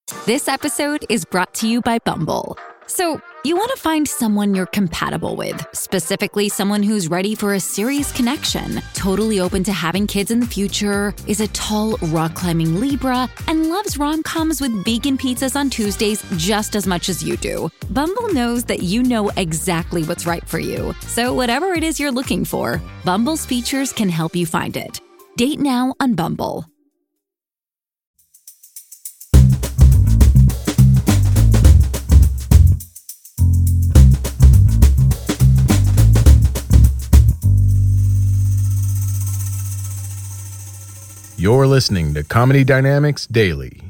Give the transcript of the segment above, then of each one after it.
This episode is brought to you by Bumble. So, you want to find someone you're compatible with, specifically someone who's ready for a serious connection, totally open to having kids in the future, is a tall, rock-climbing Libra, and loves rom-coms with vegan pizzas on Tuesdays just as much as you do. Bumble knows that you know exactly what's right for you. So whatever it is you're looking for, Bumble's features can help you find it. Date now on Bumble. You're listening to Comedy Dynamics Daily.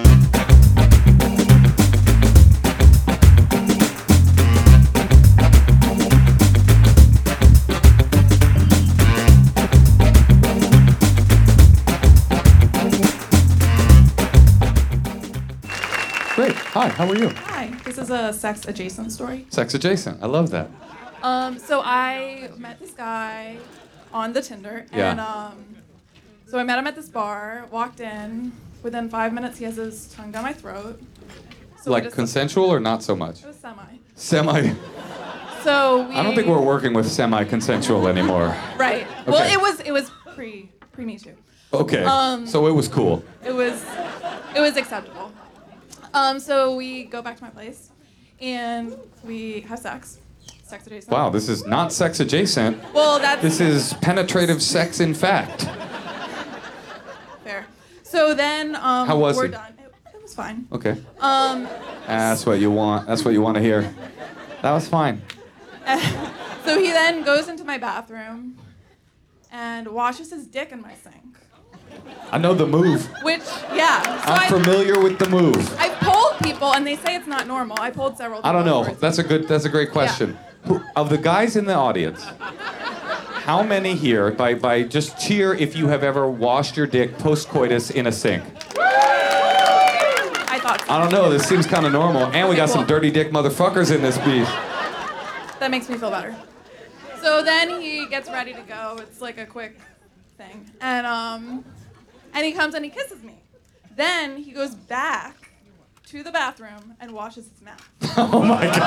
Great. Hi, how are you? Hi, this is a sex adjacent story. Sex adjacent. I love that. So I met this guy on the Tinder, and Yeah. so I met him at this bar, walked in, within 5 minutes he has his tongue down my throat. So we Like just- consensual or not so much? It was semi. Semi. So we... I don't think we're working with semi-consensual anymore. Right. Well, Okay. it was pre Me Too. Okay. So it was cool. It was acceptable. So we go back to my place, and we have sex. Sex adjacent. Wow, this is not sex adjacent. Well, that's This is penetrative sex in fact. fair. So then How was we're it? done. It was fine. Okay. That's what you want. That's what you want to hear. That was fine. So he then goes into my bathroom and washes his dick in my sink. I know the move. Which, yeah. So I'm familiar with the move. I've polled people and they say it's not normal. I polled several people. I don't know. afterwards. That's a great question. Of the guys in the audience, how many here, by just cheer if you have ever washed your dick post-coitus in a sink? I thought so. I don't know. This seems kind of normal. And we got some Cool. dirty dick motherfuckers in this beef. That makes me feel better. So then he gets ready to go. It's like a quick thing. And he comes and he kisses me. Then he goes back to the bathroom and washes his mouth. Oh my god.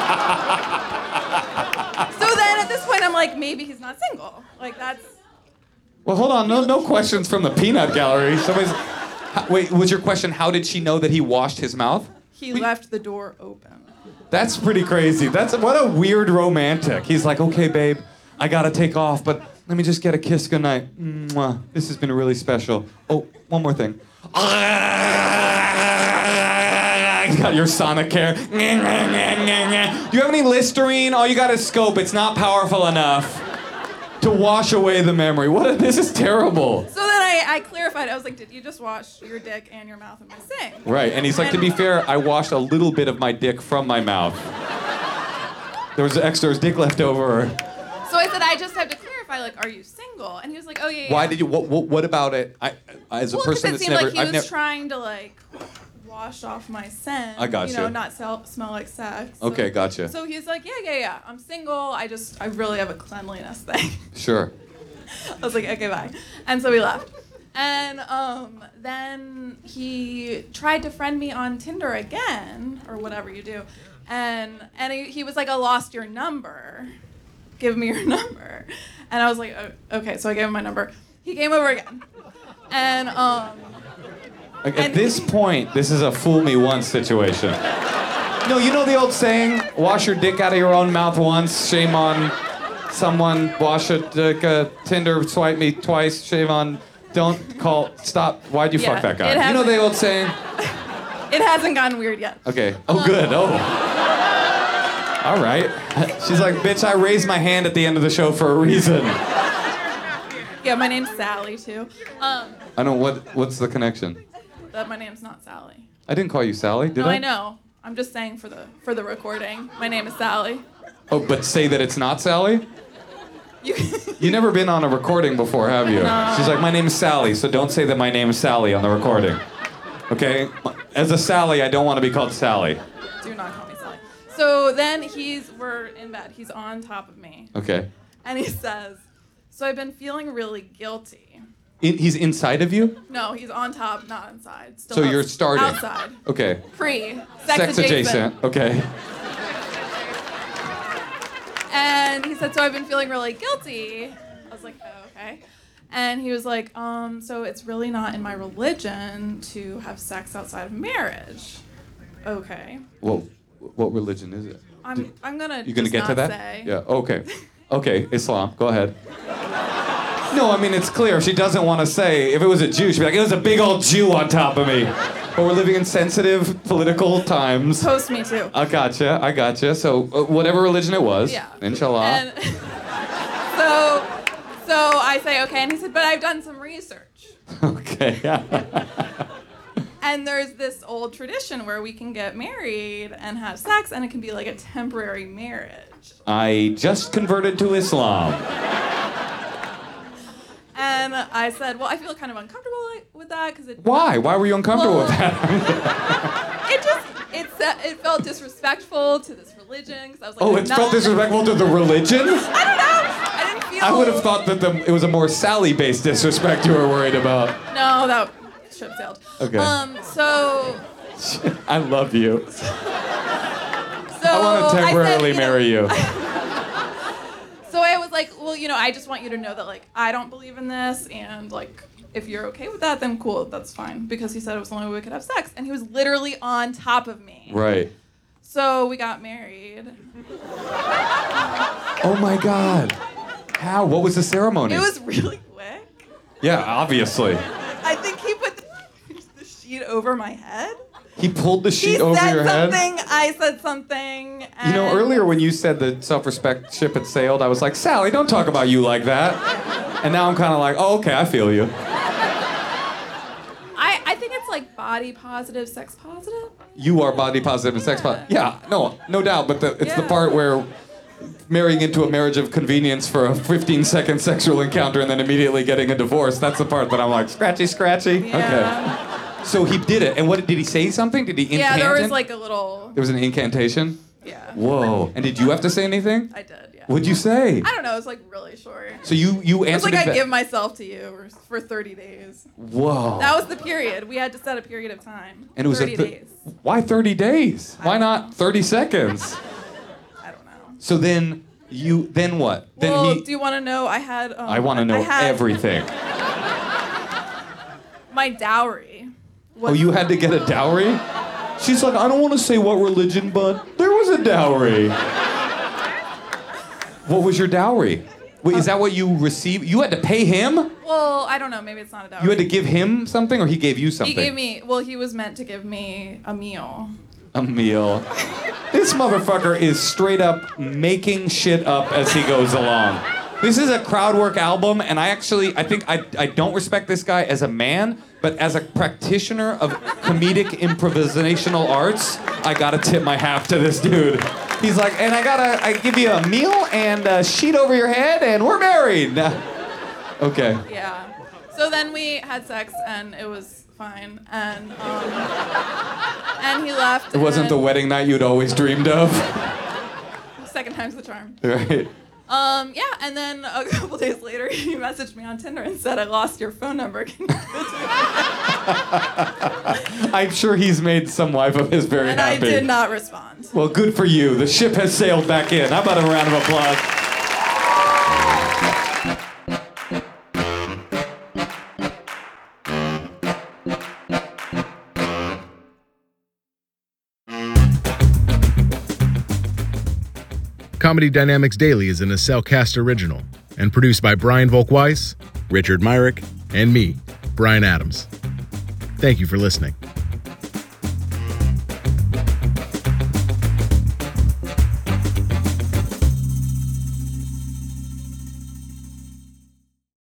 So then at this point I'm like, maybe he's not single. Like that's... Well, hold on. No questions from the peanut gallery. Wait, was your question how did she know that he washed his mouth? He left the door open. That's pretty crazy. What a weird romantic. He's like, okay, babe, I gotta take off, but let me just get a kiss goodnight. Mwah. This has been really special. Oh, one more thing. You got your Sonicare. Do you have any Listerine? All you got is Scope. It's not powerful enough to wash away the memory. This is terrible. So then I clarified. I was like, did you just wash your dick and your mouth in my sink? Right, and he's like, to be fair, I washed a little bit of my dick from my mouth. There was dick left over. So I said, I just have to clarify, like, are you single? And he was like, oh, yeah, yeah. Why did you, what about it? As a Well, person because that's it seemed never, like he I've was never, trying to, like, wash off my scent. I got you. know, you. not smell like sex. Okay, gotcha. So he's like, yeah. I'm single. I really have a cleanliness thing. Sure. I was like, okay, bye. And so we left. And then he tried to friend me on Tinder again, or whatever you do. And he was like, I lost your number. Give me your number. And I was like, okay. So I gave him my number. He came over again. And At this point, this is a fool me once situation. No, you know the old saying, wash your dick out of your own mouth once, shame on someone, wash a dick, Tinder, swipe me twice, shame on, stop, why'd you fuck that guy? You know the old saying? It hasn't gotten weird yet. Okay, oh good, oh. All right. She's like, bitch, I raised my hand at the end of the show for a reason. Yeah, my name's Sally, too. I know, what's the connection? That my name's not Sally. I didn't call you Sally, did No, I? I know. I'm just saying for the recording. My name is Sally. Oh, but say that it's not Sally? You never been on a recording before, have you? No. She's like, my name is Sally, so don't say that my name is Sally on the recording. Okay? As a Sally, I don't want to be called Sally. Do not call me Sally. So then we're in bed. He's on top of me. Okay. And he says, so I've been feeling really guilty. He's inside of you? No, he's on top, not inside. Still So you're starting. outside. Okay. Free. Sex adjacent. Okay. And he said, so I've been feeling really guilty. I was like, oh, okay. And he was like, so it's really not in my religion to have sex outside of marriage. Okay. Well, what religion is it? I'm gonna. You gonna get to that? Say. Yeah. Okay. Okay. Islam. Go ahead. No, I mean it's clear. She doesn't want to say. If it was a Jew, she'd be like, "It was a big old Jew on top of me." But we're living in sensitive political times. Post me too. I gotcha. So whatever religion it was, Yeah. inshallah. And so I say okay, and he said, but I've done some research. Okay. And there's this old tradition where we can get married and have sex, and it can be like a temporary marriage. I just converted to Islam. And I said, well, I feel kind of uncomfortable with that because it. Why? Why were you uncomfortable with that? It felt disrespectful to this religion. Cause I was like, Oh, it felt disrespectful to the religion? I don't know. I didn't feel. I would have thought that it was a more Sally-based disrespect you were worried about. No, that ship sailed. Okay. So. I love you. So I want to temporarily marry you. So I was like, well, I just want you to know that, like, I don't believe in this, and, like, if you're okay with that, then cool, that's fine. Because he said it was the only way we could have sex, and he was literally on top of me. Right. So we got married. Oh my God. How? What was the ceremony? It was really quick. Yeah, obviously. I think he put the sheet over my head. He pulled the sheet over your head? He said something, I said something. You know, earlier when you said the self-respect ship had sailed, I was like, Sally, don't talk about you like that. And now I'm kind of like, oh, okay, I feel you. I think it's like body positive, sex positive. You are body positive and sex positive. Yeah, no doubt. But it's the part where marrying into a marriage of convenience for a 15-second sexual encounter and then immediately getting a divorce, that's the part that I'm like, scratchy. Yeah. Okay. So he did it. And what did he say something? Did he incant? Yeah, there was like a little... There was an incantation? Yeah. Whoa. And did you have to say anything? I did, yeah. What'd you say? I don't know, it was like really short. So you It was answered like I it give myself to you for 30 days. Whoa. That was the period. We had to set a period of time. And it was 30 days. Why 30 days? Why not 30 seconds? I don't know. So then what? Well, do you want to know? I had. I want to know everything. My dowry. Oh, you had to get a dowry? She's like, I don't want to say what religion, but there was a dowry. What was your dowry? Wait, is that what you received? You had to pay him? Well, I don't know. Maybe it's not a dowry. You had to give him something, or he gave you something? He gave me. Well, he was meant to give me a meal. A meal. This motherfucker is straight up making shit up as he goes along. This is a crowd work album, and I think I don't respect this guy as a man, but as a practitioner of comedic improvisational arts, I gotta tip my hat to this dude. He's like, and I give you a meal and a sheet over your head, and we're married. Okay. Yeah. So then we had sex, and it was fine, and he left. It wasn't the wedding night you'd always dreamed of. Second time's the charm. Right. Yeah, and then a couple days later, he messaged me on Tinder and said, I lost your phone number. Can you give it to me? I'm sure he's made some wife of his very and happy. I did not respond. Well, good for you. The ship has sailed back in. How about a round of applause? Comedy Dynamics Daily is an Acelcast original and produced by Brian Volk-Weiss, Richard Myrick, and me, Brian Adams. Thank you for listening.